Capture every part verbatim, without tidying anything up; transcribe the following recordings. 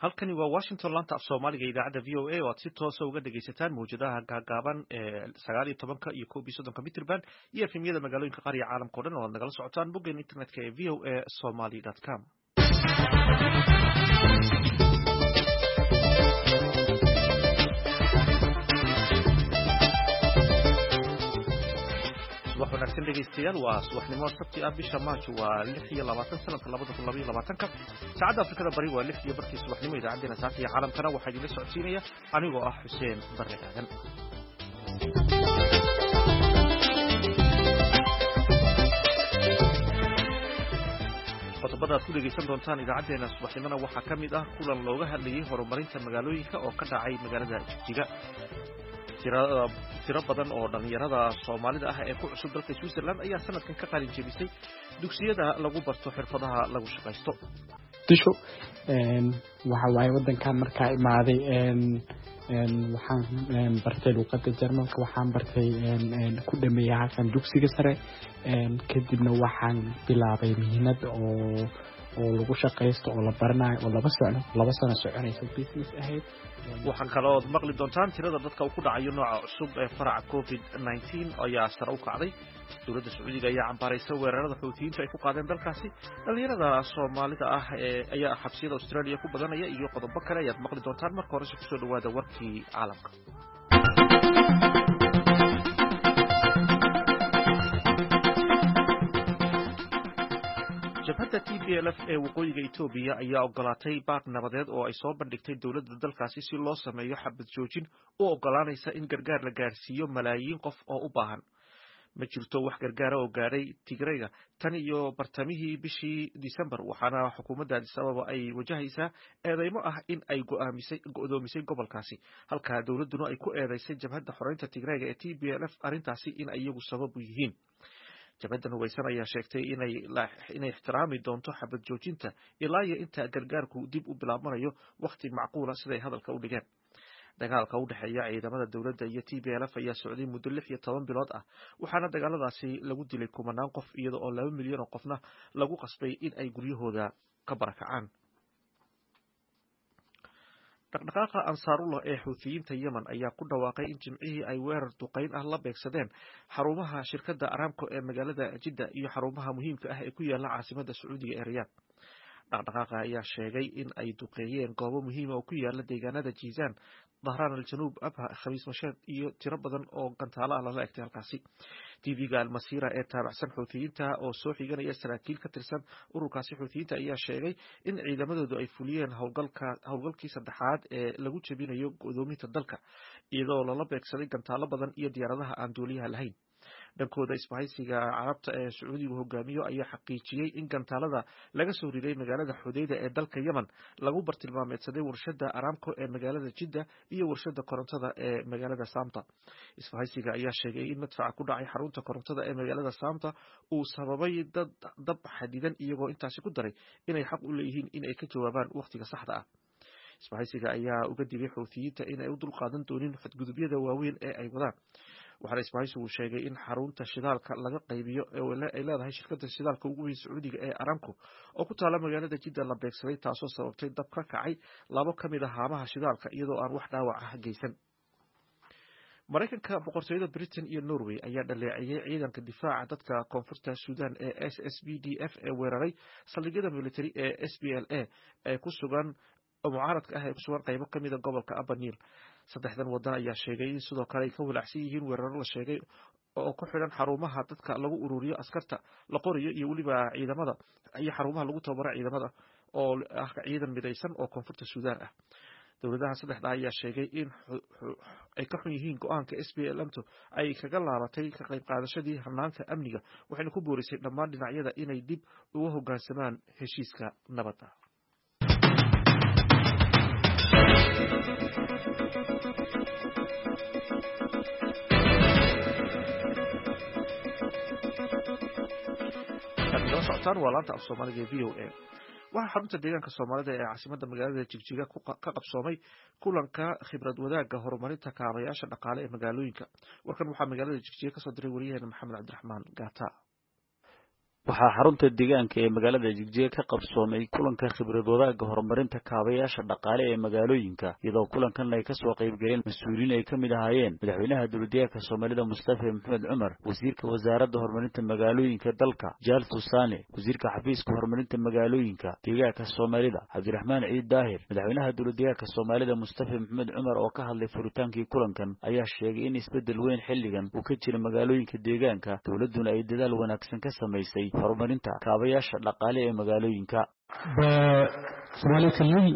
halkani waa Washington laanta af Soomaaliga idaacada V O A oo aad si toos ah uga dhageysataan mawjadaha gaagaaban ee sagaal iyo toban iyo kow iyo soddon mitirban iyo efemyada magaalooyinka qaar iyo caalamka oo dhan oo aad nagala socotaan boggeena internetka ee v o a somali dot com. subax wanaagsan dhegeystayaal waa subaxnimo sabti ah bisha Maarch waa lix iyo labaatan sanadka labada kun iyo labaatanka saacada Afrikada Bari waa lix iyo barkii subaxnimo idaacadeena saacada iyo caalamkana waxaa idin socodsiinaya anigoo ah Xuseen Barre Aadan. qodobada aad ku dhegeysan doontaan idaacadeena subaxnimona waxaa ka mid ah kulan looga hadlayay horumarinta magaalooyinka oo ka dhacay magaalada Jigjiga. tiro badan oo dhalinyarada Soomaalida ah ee ku cusub dalka Switzerland ayaa sanadkan ka qalin jebisay dugsiyada lagu barto xirfadaha lagu shaqaysto. disho een waxa waay wadankan markaa imaaday een een waxaan bartay luqadda Jarmalka, waxaan bartay een ku dhameeyay halkan dugsiga sare een kadibna waxaan bilaabay mihnad oo oo lagu shaqaysto oo la baranayo oo laba sano laba sano soconaysa business ahead. waxaan kaloo maqli doontaan tirada dadka ku dhacayo nooca cusub ee faraca covid nineteen ayaa sare u kacday. dowladda Sacuudiga ayaa cambaaraysay weerarada Xuutiyiintu ay ku qaadeen dalkaasi. dhalinyarada Soomaalida ah ee ayaa xabsiyada Australia ku badanaya iyo qodobo kale ayaad maqli doontaan. marka hore ku soo dhawaada warkii caalamka. jabhadda T P L F ee waqooyiga Itoobiya ayaa ogolaatay baaq nabadeed oo ay soo bandhigtay dowladda dalkaasi si loo sameeyo xabad joojin oo ogolaanaysa in gargaar la gaarsiiyo malaayiin qof oo u baahan. ma jirto wax gargaar oo gaaray Tigreega tan iyo bartamihii bishii December, waxaana xukuumadda Addis Ababa ay wajahaysaa eedeymo ah in ay go'aamisay go'doomisay gobolkaasi, halka dowladduna ay ku eedeysay jabhadda xoreynta Tigreega ee T P L F arrintaasi in ay iyagu sabab u yihiin. jabhaddan hubaysan ayaa sheegtay inay inay ixtiraami doonto xabad joojinta ilaa iyo inta gargaarku dib u bilaabanayo waqti macquula siday hadalka u dhigeen. dagaalka u dhaxeeya ciidamada dowladda iyo T P L F ayaa socday muddo lix iyo toban bilood ah, waxaana dagaaladaasi lagu dilay kumanaan qof iyada oo laba milyan oo qofna lagu qasbay in ay guryahooda ka barakacaan. dhaqdhaqaaqa Ansaarullah ee Xuutiyiinta Yemen ayaa ku dhawaaqay in jimcihii ay weerar duqeyn ah la beegsadeen xarumaha shirkadda Aramco ee magaalada Jidda iyo xarumaha muhiimka ah ee ku yaala caasimadda Sacuudiga ee Riyadh. dhaqdhaqaaqa ayaa sheegay in ay duqeeyeen goobo muhiim ah oo ku yaala deegaanada Jizan, Dhahran al-Januub, Abha, Khamiis Masheed iyo tiro badan oo gantaalo ah lala egtay halkaasi. T V-ga Al-Masira ee taabacsan Xuutiyiinta oo soo xiganaya saraakiil ka tirsan ururkaasi Xuutiyiinta ayaa sheegay in ciidamadoodu ay fuliyeen howlgalka howlgalkii saddexaad ee lagu jebinayo go'doominta dalka, iyadoo lala beegsaday gantaalo badan iyo diyaaradaha aan duuliyaha lahayn. dhankooda isbahaysiga carabta ee Sacuudigu hogaamiyo ayaa xaqiijiyay in gantaalada laga soo riday magaalada Xudayda ee dalka Yemen lagu bartilmaameedsaday warshadda Aramco ee magaalada Jidda iyo warshadda korontada ee magaalada Samta. isbahaysiga ayaa sheegay in madfaca ku dhacay xarunta korontada ee magaalada Samta uu sababay dad dab xadidan, iyagoo intaasi ku daray inay xaq u leeyihiin in ay ka jawaabaan waqtiga saxda ah. isbahaysiga ayaa uga digay Xuutiyiinta in ay u dulqaadan doonin xadgudubyada waaweyn ee ay wadaan. waxaana isbahaysigu sheegay in xarunta shidaalka laga qaybiyo ee ay leedahay shirkadda shidaalka ugu weyn Sacuudiga ee Aramco oo ku taala magaalada Jidda la beegsaday, taasoo sababtay dab ka kacay labo ka mid ah haamaha shidaalka iyadoo aan wax dhaawac ah geysan. Mareykanka, boqortooyada Britain iyo Norway ayaa dhaleeceeyay ciidanka difaaca dadka koonfurta Suudaan ee S S B D F ee weeraray saldhigyada military ee S P L A ee ku sugan mucaaradka ah ee ku sugan qaybo ka mid ah gobolka Upper Nile. saddexdan wadan ayaa sheegay in sidoo kale ay ka walacsan yihiin weeraro la sheegay oo ku xidhan xarumaha dadka lagu ururiyo, askarta la qoriyo iyo weliba ciidamada iyo xarumaha lagu tababaro ciidamada oo ah ciidan midaysan oo koonfurta Suudaan ah. dowladaha saddexda ayaa sheegay in ay ka xun yihiin go'aanka S P L M ay kaga laabatay ka qayb qaadashadii hanaanka amniga, waxayna ku boorisay dhammaan dhinacyada inay dib uga hoggaansamaan heshiiska nabadda. socotaan waa laanta af Soomaaliga ee V O A. waxaa xarunta deegaanka Soomaalida ee caasimadda magaalada Jigjiga ka qabsoomay kulanka khibrad wadaagga horumarinta kaabayaasha dhaqaale ee magaalooyinka. warkan waxaa magaalada Jigjiga ka soo diray wariyaheena Maxamed Cabdiraxmaan Gaata. waxaa xarunta deegaanka ee magaalada Jigjiga ka qabsoomay kulanka khibrad wadaagga horumarinta kaabayaasha dhaqaale ee magaalooyinka iyadoo kulankan ay ka soo qayb galeen mas'uuliin ay ka mid ahaayeen madaxweynaha dowladda Soomaalida Mustafa Maxamed Cumar wasiirka wasaaradda horumarinta magaalooyinka dalka Jaal Tusaane wasiirka xafiiska horumarinta magaalooyinka deegaanka Soomaalida Cabdiraxmaan Ciid Daahir madaxweynaha dowladda Soomaalida Mustafa Maxamed Cumar oo ka hadlay furitaankii kulankan ayaa sheegay in isbedel weyn xilligan uu ka jiro magaalooyinka deegaanka dowladuna ay dadaal wanaagsan ka samaysay horumarinta kaabayaasha dhaqaale ee magaalooyinka በሶማሌ ክልል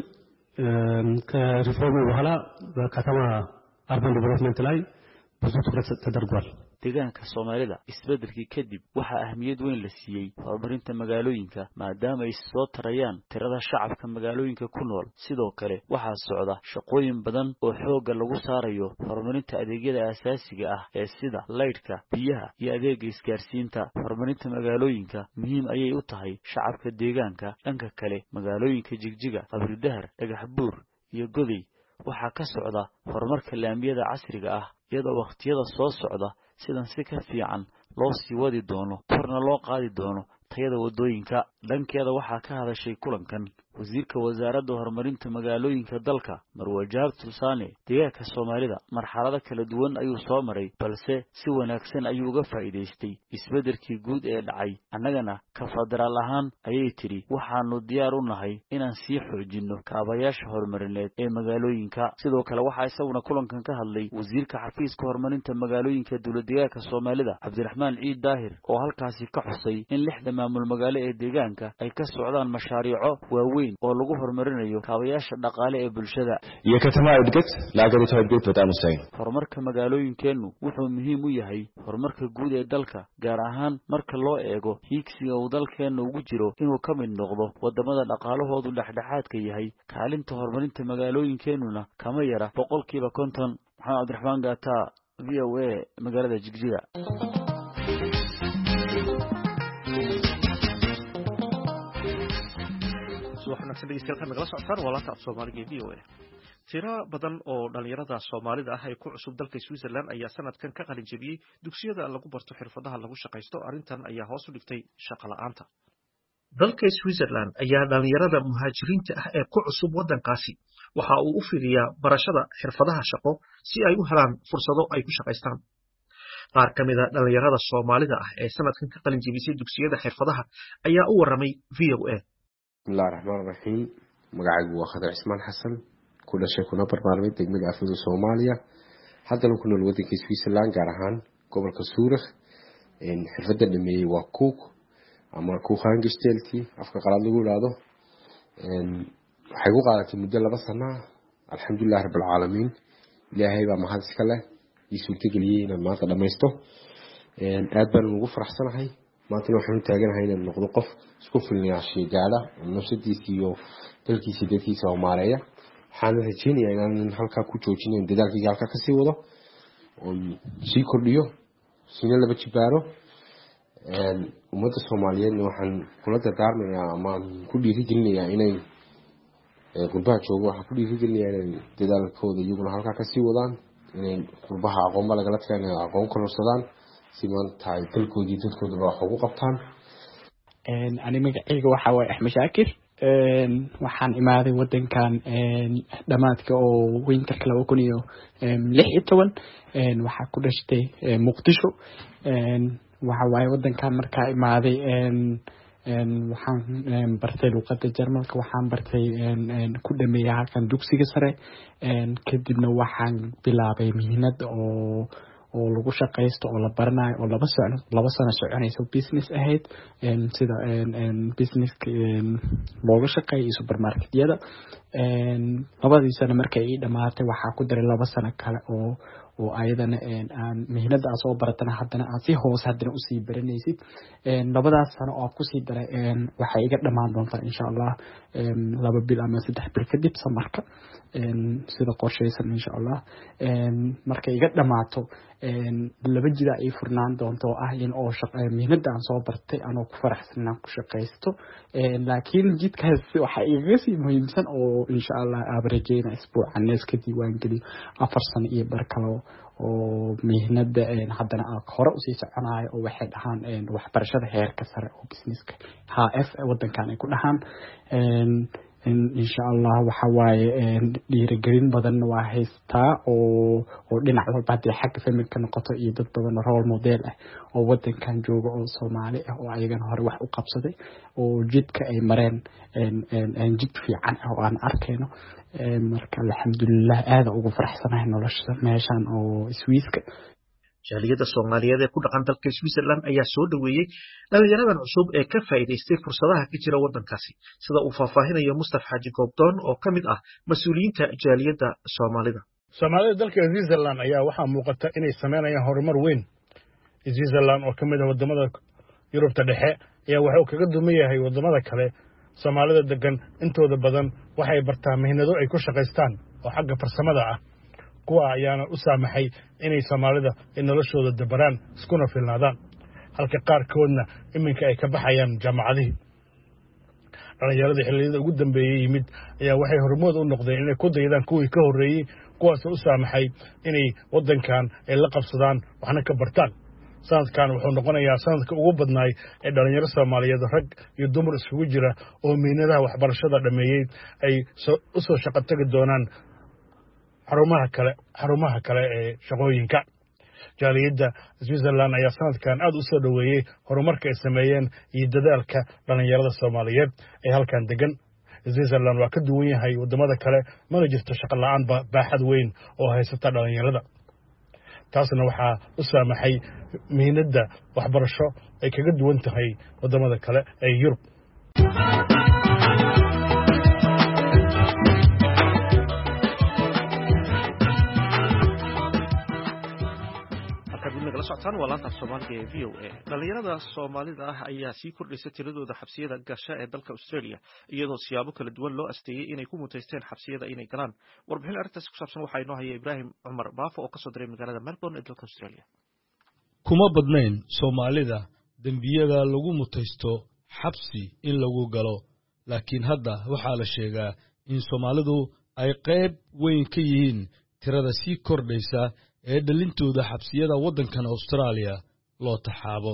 ከሪፎርም በኋላ በከተማ አርባን ዲቨሎፕመንት ላይ ብዙ ትኩረት ተደርጓል deegaanka Soomaalida isbedelkii kadib waxa ahmiyad weyn la siiyay horumarinta magaalooyinka maadaama ay soo tarayaan tirada shacabka magaalooyinka ku nool sidoo kale waxa socda shaqooyin badan oo xoogga lagu saarayo horumarinta adeegyada aasaasiga ah ee sida leydhka biyaha iyo adeegga isgaarsiinta horumarinta magaalooyinka muhiim ayay u tahay shacabka deegaanka dhanka kale magaalooyinka Jigjiga Qabridahar Dhagaxbuur iyo Goday waxa ka socda horumarka laamiyada casriga ah iyadoo waqtiyada soo socda sidan si ka fiican loo sii wadi doono korna loo qaadi doono tayada wadooyinka dhankeeda waxa ka hadashay kulankan wasiirka wasaaradda horumarinta magaalooyinka dalka Marwajaab Tusaane deegaanka Soomaalida marxalado kala duwan ayuu soo maray balse si wanaagsan ayuu uga faa'iideystay isbedelkii guud ee dhacay annagana ka federaal ahaan ayay tiri waxaanu diyaar u nahay inaan sii xoojino kaabayaasha horumarineed ee magaalooyinka sidoo kale waxa isaguna kulankan ka hadlay wasiirka xafiiska horumarinta magaalooyinka dowladda Soomaalida Cabdiraxmaan Ciid Daahir oo halkaasi ka xusay in lixda maamul magaalo ee deegaanka ay ka socdaan mashaariico waaweyn oo lagu horumarinayo kaabayaasha dhaqaale ee bulshada iyo katama edget laagarito edget wadaan usay horumarka magaalooyinkeenu wuxuu muhiim u yahay horumarka guud ee dalka gaar ahaan marka loo eego hiigsiga uu dalkeenu ugu jiro inuu ka mid noqdo wadamada dhaqaalahoodu dhexdhexaadka yahay kaalinta horumarinta magaalooyinkeenuna kama yara boqolkiiba konton maxamed Cabdiraxmaan Gaata V O A magaalada Jigjiga waxaan dhegeystayaal nagala socotaan walaata af Soomaaliga V O A tira badan oo dhalinyarada Soomaalida ah ay ku cusub dalka Switzerland ayaa sanadkan ka qalin jabiyay dugsiyada lagu barto xirfadaha lagu shaqeysto arintan ayaa hoos u dhigtay shaqo la'aanta dalka Switzerland ayaa dhalinyarada muhaajiriinta ah ee ku cusub wadankaasi waxa uu u fidiyaa barashada xirfadaha shaqo si ay u helaan fursado ay ku shaqeystaan qaar ka mid ah dhalinyarada Soomaalida ah ee sanadkan ka qalin jabisay dugsiyada xirfadaha ayaa u waramay V O A بسم الله الرحمن الرحيم مقعد وخضر عثمان حسن كل شيء كنا برنامج دقمة أفريقيا الصومالية حتى لو كنا الودي في سويسرلاند قارهان قبل كسورخ إن حرفة النمي وكوك أما كوك هانجستيلتي أفكار قرار نقول هذا إن حقوق على المدة لبصنا الحمد لله رب العالمين لا هيبقى ما هذا سكله يسولتي قلينا ما قد ما يستو إن أدبر نوقف رحسنا هاي maanta waxaan taaganahay inaan noqdo qof isku filnaashay gaala nafsadiisa iyo dalkiisa dadkiisa Soomaaliya waxaan rajaynayaa inaan halka ku joojinayn dadaalkii halka ka sii wado oo si kordhiyo sina laba jibaaro een ummadda Soomaaliyeed waxaan kula dardaarmayaa ama ku dhiirigelinayaa inay qurbaha joogo waxaan ku dhiirigelinayaa inay dadaalkooda iyaguna halka ka sii wadaan inay qurbaha aqoon lagala taganayo aqoon kororsadaan simaanta ay dalkoodii dadkooda wax ugu qabtaan een ani magacayga waxa way Axmed Shaakir een waxaan imaaday wadankan een dhamaadka oo winterka laba kun iyo lix iyo toban een waxa ku dhashtay Muqdisho een waxa way wadankan markaa imaaday een een waxaan bartay luqadda Jarmalka waxaan bartay een ku dhameeyay halkan dugsiga sare een kadibna waxaan bilaabay mihnad oo oo lagu shaqeysto oo la baranayo oo laba sano laba sano soconayso business ahead een sida een een business een looga shaqeeyo supermarketyada een labadii sano markay ii dhamaatay waxa ku daray laba sano kale oo oo ayadana een aan mihnada soo baratana haddana aan si hoos haddana u sii baranaysid een labadaas sano oo ku sii daray een waxa iga dhamaan doontaa insha Allah een laba bil ama saddex bil kadib samarka een sida qorsheysan insha Allah een markay iga dhamaato een laba jida ay furnaan doonto ah in oo shaqo mihnada aan soo bartay anoo ku faraxsanaan ku shaqeysto een laakiin jidkaas waxa iga sii muhiimsan oo insha Allah abarajeyna isbuucan iska diiwaan geliyo afar sano iyo bar kale oo mihnada haddana hore usii soconayo oo waxay dhahaan waxbarashada heerka sare oo businesska H F wadankan ay ku dhahaan insha Allah waxa waaye dhiirigelin badan waa haystaa oo oo dhinac walba hadii xagga familka noqoto iyo dad badan role model ah oo wadankan jooga oo Soomaali ah oo ayagana hore wax u qabsaday oo jidka ay mareen een jid fiican oo aan arkayno marka alxamdulillah aad ugu faraxsanahay nolosha meeshan oo Swiiska jaaliyada Soomaaliyeed ee ku dhaqan dalka Switzerland ayaa soo dhaweeyay dhalinyaradan cusub ee ka faa'iideystay fursadaha ka jira wadankaasi sida uu faahfaahinayo Mustafa Xaaji Goobdoon oo kamid ah mas'uuliyiinta jaaliyada Soomaalida Soomaalida dalka Switzerland ayaa waxa muuqata inay sameynayaan horumar weyn Switzerland oo kamid ah wadamada Yurubta dhexe ayaa waxa uu kaga duman yahay wadamada kale Soomaalida degan intooda badan waxay bartaan mihnado ay ku shaqeystaan oo xagga farsamada ah kuwa ayaana u saamaxay inay Soomaalida in noloshooda dabaraan iskuna filnaadaan halka qaar koodna iminka ay ka baxayaan jaamacadaha dhalinyarada xilliyada ugu dambeeyay yimid ayaa waxay hormood u noqdeen inay ku daydaan kuwii ka horeeyay kuwaas oo u saamaxay inay wadankan ay la qabsadaan waxna ka bartaan sanadkan wuxuu noqonayaa sanadka ugu badnaay ee dhalinyaro Soomaaliyeed rag iyo dumar isugu jira oo miinadaha waxbarashada dhameeyay ay u soo shaqo tagi doonaan xarumaha kale xarumaha kale ee shaqooyinka jaaliyada Switzerland ayaa sanadkan aad u soo dhaweeyay horumarka ay sameeyeen iyo dadaalka dhalinyarada Soomaaliyeed ee halkan degan Switzerland waa ka duwan yahay wadamada kale mana jirto shaqo la'aan baaxad weyn oo haysata dhalinyarada taasna waxa u saamaxay mihnada waxbarasho ay kaga duwan tahay wadamada kale ee Yurub walaanta Soomaaliga ee V O A dhalinyarada Soomaalida ah ayaa sii kordhisay tiradooda xabsiyada gasha ee dalka Australia iyadoo siyaabo kala duwan loo asteeyay inay ku muteysteen xabsiyada inay galaan warbixin arrintaas ku saabsan waxa inoo haya Ibrahim Cumar Baafo oo ka soo diray magaalada Melbourne ee dalka Australia kuma badnayn Soomaalida dambiyada lagu muteysto xabsi in lagu galo laakiin hadda waxa la sheegaa in Soomaalidu ay qayb weyn ka yihiin tirada sii kordhaysa ee dhalintooda xabsiyada wadankan Australia loo taxaabo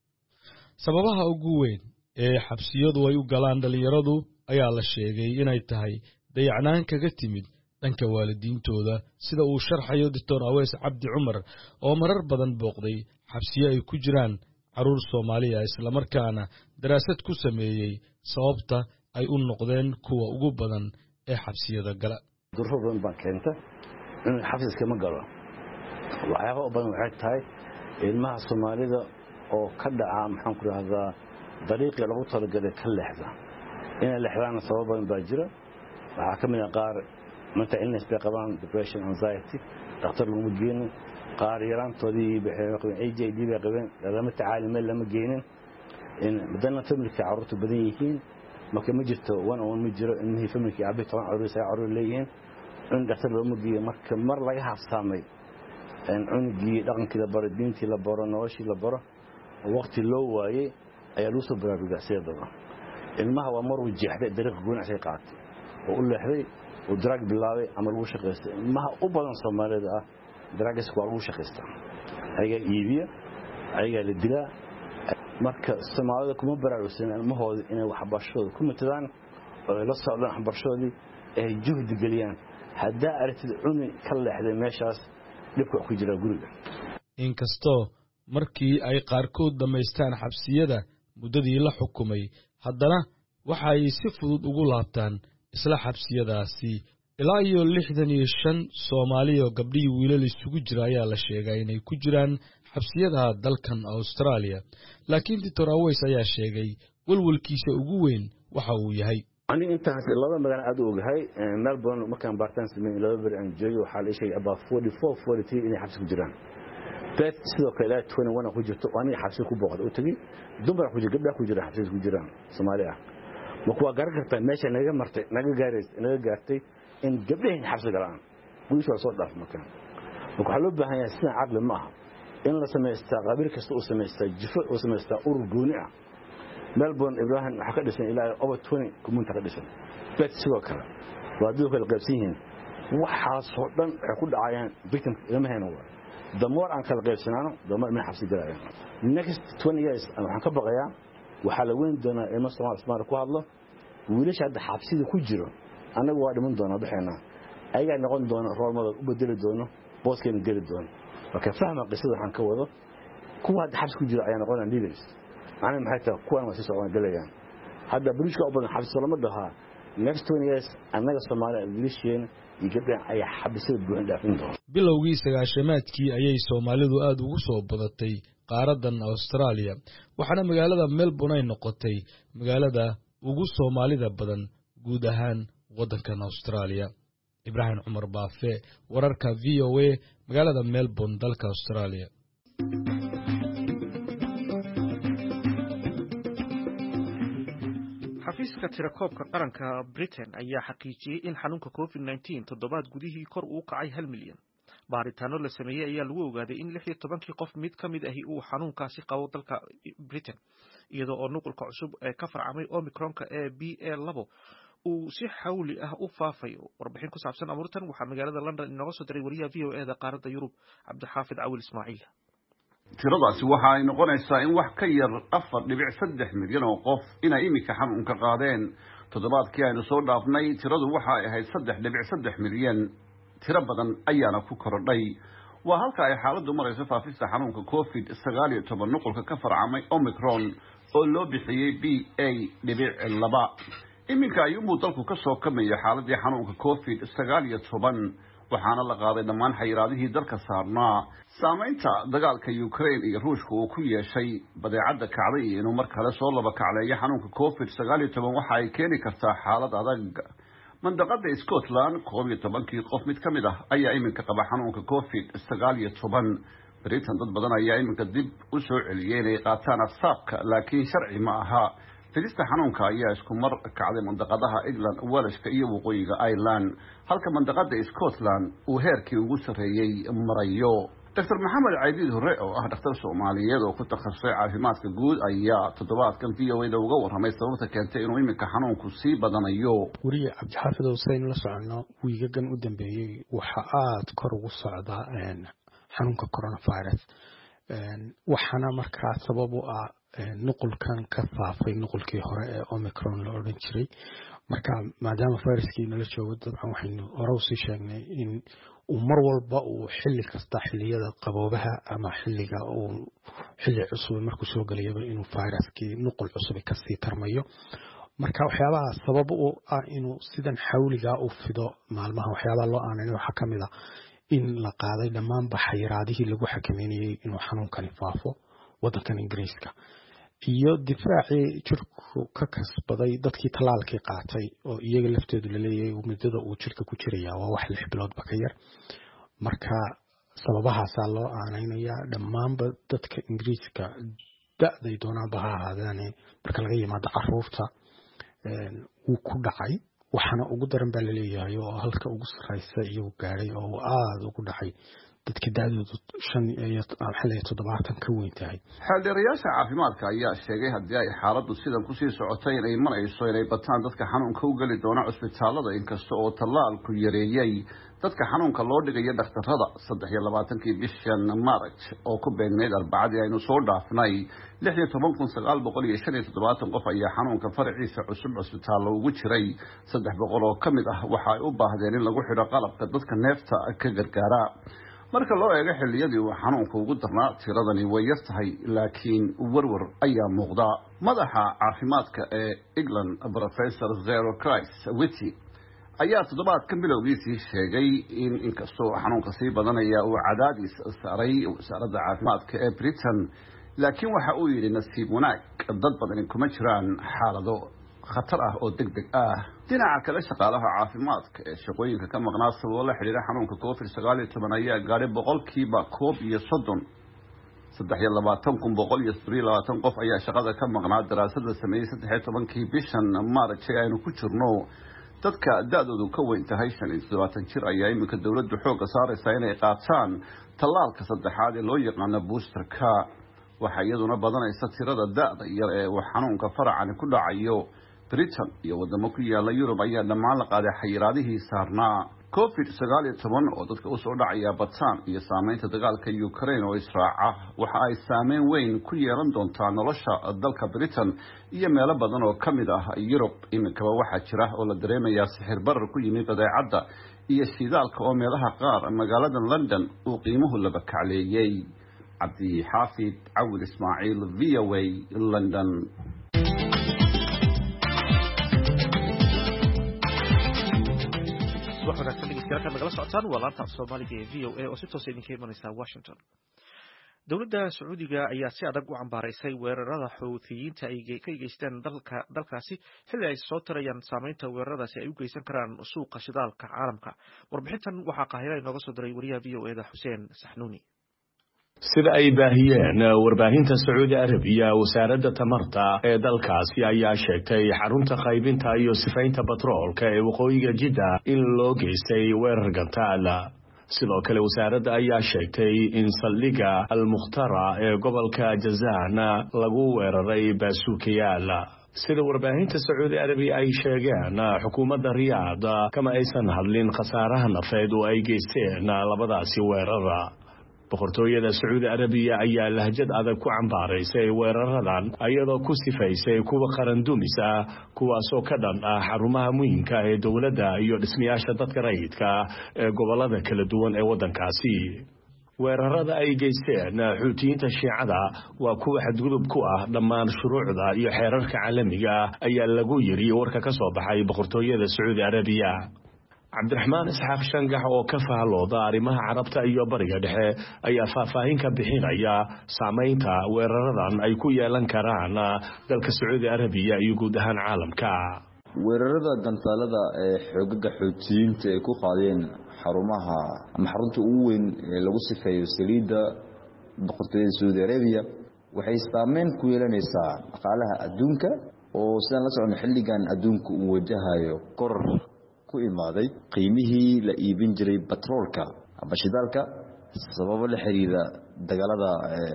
sababaha ugu weyn ee xabsiyadu ay u galaan dhalinyaradu ayaa la sheegay inay tahay dayacnaan kaga timid dhanka waalidiintooda sida uu sharxayo Doctor Aweys Cabdi Cumar oo marar badan booqday xabsiyo ay ku jiraan caruur Soomaaliya isla markaana daraasad ku sameeyay sababta ay u noqdeen kuwa ugu badan ee xabsiyada gala durhoodan baa keenta in xabsiga ma galo waxyaabo badan waxay tahay ilmaha Soomaalida oo ka dhaca maxaan ku raahdaa dariiqii lagu talagalay ka leexda in leexdana sabab badan baa jira waxa kamid ah qaar mental illness bay qabaan depression anxiety dhakhtar lagu geeyay qaar yaraantoodii bixin A J D bay qabeen lama tacaalimo lama geenin in badana familka carruurtu badan yihiin marka ma jirto one on ma jiro in familka abi toban carruur say carruur leeyihiin in dhakhtar lagu geeyo marka mar laga hafsaamay in cunugii dhaqankii la baro diintii la baro noloshii la baro waqti loo waayay ayaa loo soo baraarugay sidoo ilmaha waa mar uu jeexday dariiq go'aansi qaatay oo u leexday oo drug bilaabay ama lagu shaqeystay ilmaha u badan Soomaalida ah drugs waa lagu shaqeystaa ayaga iibiya ayaga la dilaa marka Soomaalida kuma baraarugsan ilmahooda inay waxbarashada ku mitadaan oo la socdaan waxbarashadii ay juhdi galiyaan hadaa aragtid cunug ka leexday meeshaas dhibku ku jira guriga inkastoo markii ay qaarkood dhameystaan xabsiyada muddadii la xukumay haddana waxa ay si fudud ugu laabtaan isla xabsiyadaasi ilaa iyo lixdan iyo shan Soomaali oo gabdhiyo wiilal isugu jira ayaa la sheegay inay ku jiraan xabsiyada dalkan Australia laakiin Doctor Aweys ayaa sheegay walwalkiisa ugu weyn waxa uu yahay ani intaas laba magaalo aad u ogahay Melbourne markaan baartaan sameeyay laba bir aan joogay waxa la sheegay about forty-four forty-three inay xabsi ku jiraan dad sidoo kale twenty-one ku jirto ani xabsi ku booqday oo tagay dumar ku jira gabdhaha ku jira xabsi ku jiraan Soomaali ah ma kuwa gaar kartaa meesha naga martay naga gaaray naga gaartay in gabdhaha xabsi galaan wiisha soo dhaaf markaan waxa loo baahan yahay si aqli ma aha in la sameeyo qabiil kasta oo sameeysta jifo oo sameeysta urur gooni ah Melbourne Ibrahim waxa ka dhisan ilaa over twenty community ka dhisan dad sidoo kale waa dad kala qaybsan yihiin waxaas oo dhan waxay ku dhacayaan victim ilma hayna waa the more aan kala qaybsanaano the more ma xabsi galayaan next twenty years waxaan ka baqayaa waxa la weyn doonaa ilma Soomaali ku hadlo wiilasha hadda xabsida ku jiro anagu waa dhiman doonaa bixina ayaga noqon doona roolmada u bedeli doono booskeena geli doono marka fahma qisada waxaan ka wado kuwa hadda xabsi ku jiro ayaa noqonayaan leaders macnaheedu maxay tahay kuwan waa si socon galayaan hadda bulshada u badan xabsi lama dhaha next twenty years anaga Soomaaliya wiilasheen igabaan ay xabsida buuxin dhaafin doona bilowgii sagaashamaadkii ayay Soomaalidu aad ugu soo badatay qaaradan Australia waxaana magaalada Melbourne ay noqotay magaalada ugu Soomaalida badan guud ahaan wadankan Australia Ibrahim Umar Baafe wararka V O A magaalada Melbourne dalka Australia xafiiska tirakoobka qaranka Britain ayaa xaqiijiyay in xanuunka covid nineteen toddobaad gudihii kor uu kacay hal milyan baaritaano la sameeyay ayaa lagu ogaaday in lix iyo tobankii qof mid ka mid ahi uu xanuunkaasi qabo dalka Britain iyadoo oo nuqulka cusub ee ka farcamay Omicron-ka ee B A labo uu si xawli ah u faafayo warbixin ku saabsan amurtan waxaa magaalada London inooga soo diray wariyaha V O A da qaaradda Yurub Cabdixaafid Cawil Ismaaciil tiradaasi waxa ay noqonaysaa in wax ka yar afar dhibic saddex milyan oo qof inay imika xanuunka qaadeen toddobaadkii aynu soo dhaafnay tiradu waxa ay ahayd saddex dhibic saddex milyan tiro badan ayaana ku korodhay waa halka ay xaaladdu marayso faafista xanuunka covid sagaal iyo toban nuqulka ka farcamay Omicron oo loo bixiyay B A dhibic laba iminka ayuu dalku ka soo kamaya xaaladii xanuunka covid sagaal iyo toban waxaana la qaaday dhammaan xayiraadihii dalka saarnaa saamaynta dagaalka Ukraine iyo Ruushka uu ku yeeshay badeecada kacday inuu mar kale soo laba kacleeyo xanuunka covid sagaal iyo toban waxa ay keeni kartaa xaalad adag mandaqada Scotland koob iyo tobankii qof mid kamid ah ayaa iminka qaba xanuunka covid sagaal iyo toban Britain dad badan ayaa iminka dib u soo celiyay inay qaataan afsaabka laakiin sharci ma aha fidista xanuunka ayaa isku mar kacday mandaqadaha England Waleshka iyo waqooyiga Ireland halka mandaqada Scotland uu heerkii ugu sareeyay marayo Doctor Maxamed Caydiid Hore oo ah dhakhtar Soomaaliyeed oo ku takhasusay caafimaadka guud ayaa toddobaadkan V O A da uga warramay sababta keentay inuu iminka xanuunku sii badanayo wariye Cabdixaafid Hussein la socono wiigagan u dambeeyay waxa aad kor ugu socdaa xanuunka coronavirus waxaana markaa sabab u ah nuqulkan ka faafay nuqulkii hore ee Omicron la oran jiray marka maadaama viruskii nala joogo dabcan waxaynu hore u sii sheegnay in uu mar walba uu xilli kasta xilliyada qaboobaha ama xilliga uu xilli cusub markuu soo galayaba inuu viruskii nuqul cusub ka sii tarmayo marka waxyaabaha sabab u ah inuu sidan xawliga u fido maalmaha waxyaabaha loo aanay waxa kamid ah in la qaaday dhammaan baxayiraadihii lagu xakameeyay inuu xanuunkani faafo wadankan Ingiriiska iyo difaacii jirku ka kasbaday dadkii talaalkii qaatay oo iyaga laftoodu la leeyahay muddada uu jirka ku jiraya waa wax lix bilood ba ka yar marka sababahaas loo aaneynaya dhammaan dadka Ingiriiska da'day doonaan baha ahaadaan marka laga yimaado caruurta uu ku dhacay waxana ugu daran baa la leeyahay oo halka ugu sareysa iyo gaaray oo aad ugu dhacay dadka daadoodu shan iyo toddobaatan ka weyn tahay xeeldheerayaasha caafimaadka ayaa sheegay haddii ay xaaladdu sidan ku sii socotay inay marayso inay bataan dadka xanuunka u geli doona cusbitaalada inkasta oo tallaalku yareeyay dadka xanuunka loo dhigayo dhakhtarada saddex iyo labaatankii bishan March oo ku beegneyd arbacadii aynu soo dhaafnay lix iyo toban kun sagaal boqol iyo shan iyo toddobaatan qof ayaa xanuunka farciisa cusub cusbitaallo ugu jiray saddex boqol oo ka mid ah waxa ay u baahdeen in lagu xidho qalabka dadka neefta ka gargaara marka loo eego xilliyadii uu xanuunka ugu darnaa tiradani way yar tahay laakiin warwar ayaa muuqda madaxa caafimaadka ee England Professor Zero Christ Whitty ayaa toddobaadkan bilowgiisii sheegay in inkastoo xanuunka sii badanaya uu cadaadis saaray wasaaradda caafimaadka ee Britain laakiin waxa uu yidhi nasiib wanaag dad badan kuma jiraan xaalado khatar ah oo degdeg ah dhinaca kale shaqaalaha caafimaadka ee shaqooyinka ka maqnaa sababo la xiriira xanuunka covid sagaal iyo toban ayaa gaadhay boqolkiiba koob iyo soddon saddex iyo labaatan kun boqol iyo siddeed iyo labaatan qof ayaa shaqada ka maqnaa daraasada sameeyay saddex iyo tobankii bishan March ee aynu ku jirno dadka da'doodu ka weyn tahay shan iyo toddobaatan jir ayaa iminka dawladdu xoogga saaraysaa inay qaataan tallaalka saddexaad ee loo yaqaano boosterka waxa iyaduna badanaysa tirada da'da yar ee uu xanuunka faracani ku dhacayo Britain iyo wadamo ku yaala Yurub ayaa dhammaan la qaaday xayiraadihii saarnaa covid sagaal iyo toban oo dadka u soo dhacaya bataan iyo saameynta dagaalka Ukraine oo israaca waxa ay saameyn weyn ku yeelan doontaa nolosha dalka Britain iyo meelo badan oo kamid ah Europe. Iminka waxa jira oo la dareemayaa sixir barar ku yimid badeecada iyo shidaalka oo meelaha qaar magaalada London uu qiimuhu laba kacleeyay. Cabdi Xaafid Awil Ismaaciil V O A London. waxaana ka dhigaysaa magala socotaan waa laanta Soomaaliga ee V O A oo si toos ah idinka imanaysa Washington. Dowladda Sacuudiga ayaa si adag u cambaaraysay weerarada Xuuthiyiinta ay ka geysteen dalka dalkaasi xilli ay soo tarayaan saameynta weeraradaasi ay u geysan karaan suuqa shidaalka caalamka. Warbixintan waxaa Qaahiro inooga soo diray wariyaha V O A da Xuseen Saxnuuni. sida ay baahiyeen warbaahinta Sacuudi Arabiya wasaaradda tamarta ee dalkaasi ayaa sheegtay xarunta qaybinta iyo sifaynta batroolka ee waqooyiga Jidda in loo geystay weerar gantaal. sidoo kale wasaaradda ayaa sheegtay in saldhigga al-Mukhtara ee gobolka Jazaan lagu weeraray baasuukayaal. sida warbaahinta Sacuudi Arabiya ay sheegeen xukuumadda Riyaad kama aysan hadlin khasaaraha nafeed oo ay geysteen labadaasi weerar. boqortooyada Sacuudi Arabiya ayaa lahjad adag ku cambaaraysay weeraradan ayadoo ku sifaysay kuwa qaran dumis ah kuwaasoo ka dhan ah xarumaha muhiimka ee dowladda iyo dhismayaasha dadka rayidka ee gobolada kala duwan ee wadankaasi. weerarada ay geysteen Xuutiyiinta Shiicada waa kuwa xadgudub ku ah dhammaan shuruucda iyo xeerarka caalamiga ayaa lagu yiri warka ka soo baxay boqortooyada Sacuudi Arabiya. Cabdiraxmaan Isxaaq Shangax oo ka faallooda arrimaha Carabta iyo Bariga Dhexe ayaa faahfaahin ka bixinaya saameynta weeraradan ay ku yeelan karaan dalka Sacuudi Arabiya iyo guud ahaan caalamka. weerarada gantaalada ee xoogagga Xuutiyiinta ay ku qaadeen xarumaha ama xarunta ugu weyn ee lagu sifeeyo saliidda boqortooyada Sacuudi Arabiya waxay saameyn ku yeelanaysaa dhaqaalaha adduunka oo sidaan la socono xilligan adduunku uu wajahayo koror ku imaaday qiimihii la iibin jiray batroolka ama shidaalka sababo la xiriira dagaalada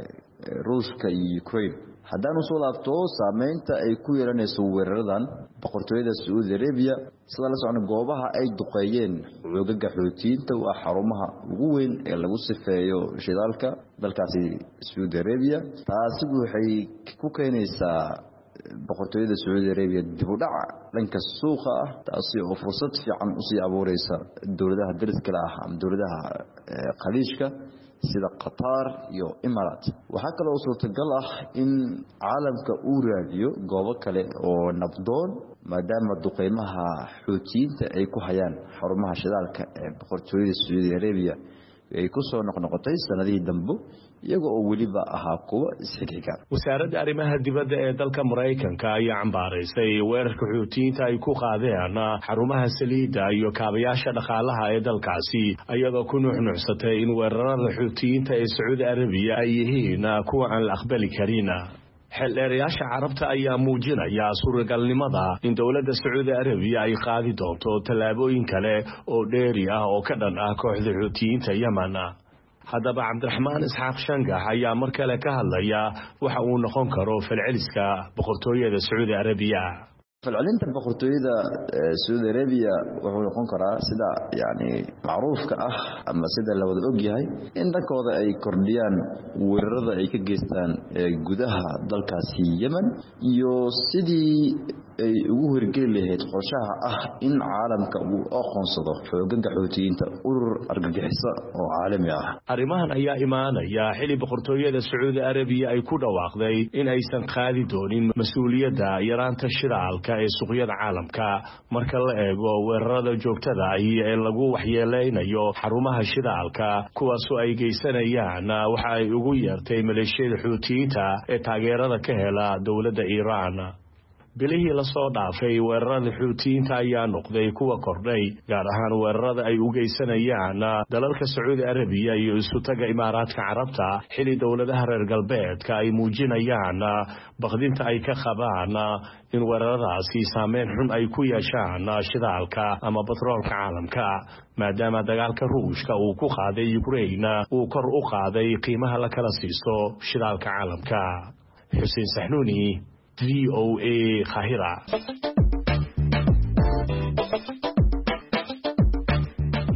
Ruushka iyo Ukraine. haddaan soo laabto saameynta ay ku yeelanayso weeraradan boqortooyada Sacuudi Arabiya sida la socon goobaha ay duqeeyeen xoogagga Xuutiyiinta waa xarumaha ugu weyn ee lagu sifeeyo shidaalka dalkaasi Sacuudi Arabiya. taasi waxay ku keenaysaa boqortooyada Sacuudi Arabiya dib u dhac dhanka suuqa ah taasi oo fursad fiican u sii abuureysa dowladaha dariska ah ama dowladaha khaliijka sida Qatar iyo Imaaraat. waxa kale oo suurtagal ah in caalamka uu raadiyo goobo kale oo nabdoon maadaama duqeymaha Xuutiyiinta ay ku hayaan xarumaha shidaalka ee boqortooyada Sacuudi Arabiya ay ku soo noqnoqotay sanadihii dambe iyaga oo weliba ahaa kuwa isxigiga. wasaaradda arrimaha dibadda ee dalka Mareykanka ayaa cambaaraysay weerarka Xuutiyiinta ay ku qaadeen xarumaha saliidda iyo kaabayaasha dhaqaalaha ee dalkaasi ayadoo ku nuuxnuuxsatay in weerarada Xuutiyiinta ee Sacuudi Arabiya ay yihiin kuwa aan la aqbali karin. xeeldeerayaasha Carabta ayaa muujinaya suuragalnimada in dowladda Sacuudi Arabiya ay qaadi doonto tallaabooyin kale oo dheeri ah oo ka dhan ah kooxda Xuutiyiinta Yemen. haddaba Cabdiraxmaan Isxaaq Shangax ayaa mar kale ka hadlaya waxa uu noqon karo falceliska boqortooyada Sacuudi Arabiya. falcelinta boqortooyada Sacuudi Arabiya wuxuu noqon karaa sida yani macruufka ah ama sida la wada og yahay in dhankooda ay kordhiyaan weerarada ay ka geystaan gudaha dalkaasi Yemen iyo sidii ay ugu horgeli lahayd qorshaha ah in caalamka uu aqoonsado xoogagga Xuutiyiinta urur argagixiso oo caalami ah. arrimahan ayaa imaanaya xilli boqortooyada Sacuudi Arabiya ay ku dhawaaqday in aysan qaadi doonin mas'uuliyadda yaraanta shidaalka ee suuqyada caalamka marka la eego weerarada joogtada ah ee lagu waxyeeleynayo xarumaha shidaalka kuwaas oo ay geysanayaan waxa ay ugu yeertay maleeshiyada Xuutiyiinta ee taageerada ka hela dowladda Iiraan. bilihii la soo dhaafay weerarada Xuutiyiinta ayaa noqday kuwa kordhay gaar ahaan weerarada ay u geysanayaan dalalka Sacuudi Arabiya iyo isu taga Imaaraadka Carabta xilli dowladaha reer galbeedka ay muujinayaan baqdinta ay ka qabaan in weeraradaasi saameyn xun ay ku yeeshaan shidaalka ama batroolka caalamka maadaama dagaalka Ruushka uu ku qaaday Ukraine uu kor u qaaday qiimaha la kala siisto shidaalka caalamka. Xuseen Saxnuuni V O A Qaahira.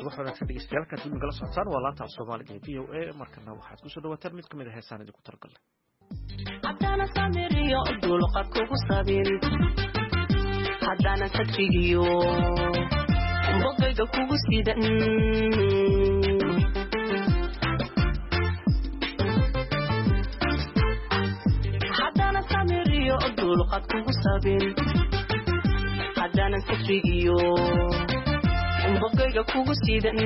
subax wanaagsan dhegeystayaal ka dib nagala socotaan waa laanta Soomaaliga ee V O A markana waxaad ku soo dhawaataan mid kamid ah heesaan idinku talagalay haddana samiriyo dulqad kugu sabin haddana satrigiyo bogayga kugu sidan haddana samiriyo dulqad kugu sabin haddana satrigiyo bogayga kugu sidan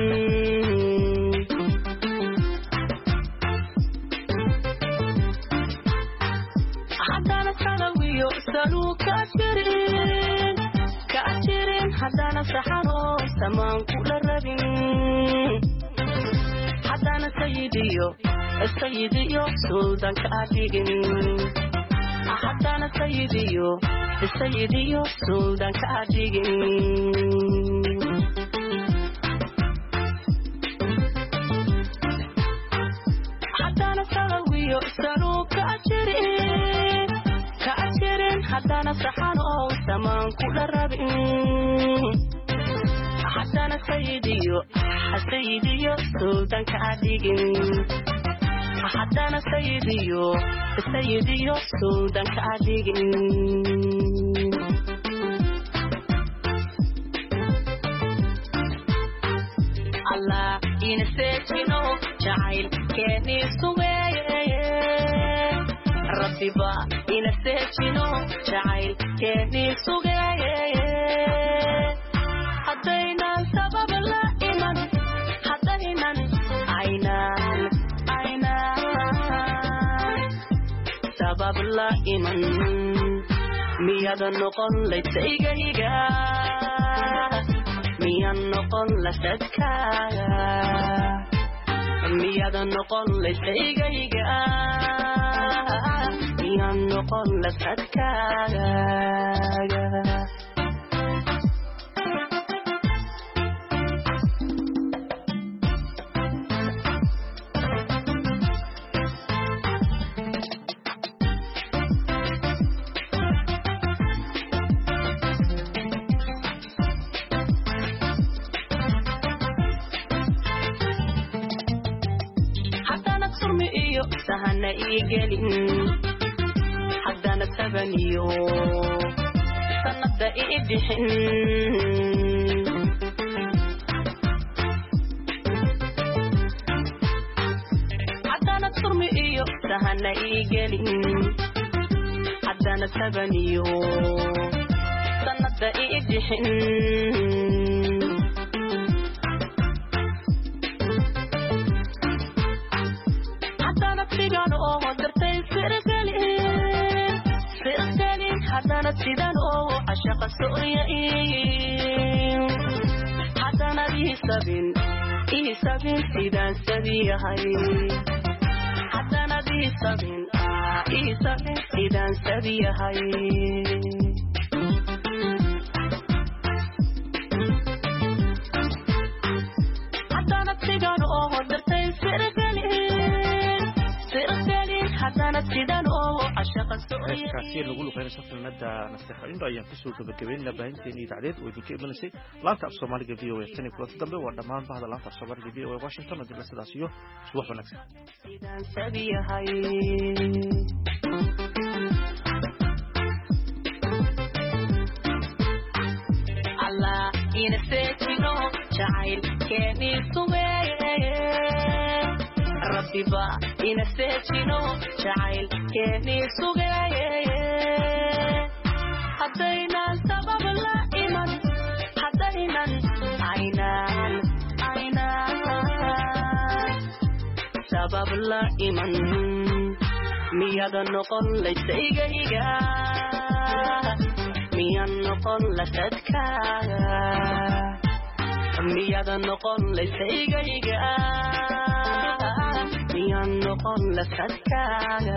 haddana salawiyo saluu ka jirin ka jirin haddana saxaro samaan kula rabin haddana sayidiyo sayidiyo suldan ka dhigin haddana sayidiyo sayidiyo suldan ka dhigin haddana salawiyo saluu ka jirin ka jirin haddana saxaro samaan kula rabin haddana sayidiyo sayidiyo suldan ka dhigin haddana sayidiyo sayidiyo suldan ka dhigin Allah ina seejino jacayl keeni suweeye rabbiba ina seejino jacayl keeni suweeye haddaynan sabab la iman haddaynan aynaan aynaan sabab la iman miyada noqon laysaygahiga miyan noqon lasadkaaga miyada noqon laysaygahiga miyan noqon lasadkaaga sahana igelin haddana tabaniyo sanada ibixin haddana turmi iyo sahana igelin haddana tabaniyo sanada ibixin sidan oo dartay firgalin firgalin haddana sidan oo ashaqa sooyay haddana isabin isabin sidan sabiyahay haddana isabin isabin sidan sabiyahay haddana sidan oo dartay firgalin haddana sidan oo ashaqa heeskaasi lagu luqeynayso filmada nasteexo indho ayaan kusoo gabagabeynaa baahinteena idaacadeed oo idinka imanaysay laanta af soomaaliga v o a tan iyo kulanta dambe waa dhammaan bahda laanta af soomaaliga v o a washington oo dibna sidaas iyo subax wanaagsan allah ina seejino jacayl keeni suweeye rabbiba ina seejino jacayl keeni sugeeye haddaynan sabab la iman haddaynan aynaan aynaan sabab la iman miyada noqon laysaygahiga miyan noqon lasadkaaga miyada noqon laysaygahiga miyan noqon lasadkaaga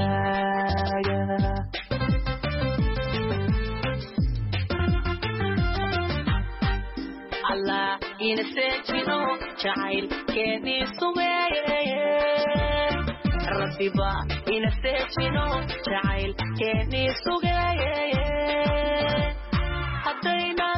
allah ina seejino jacayl keeni suweeye rabbiba ina seejino jacayl keeni sugeeye haddayna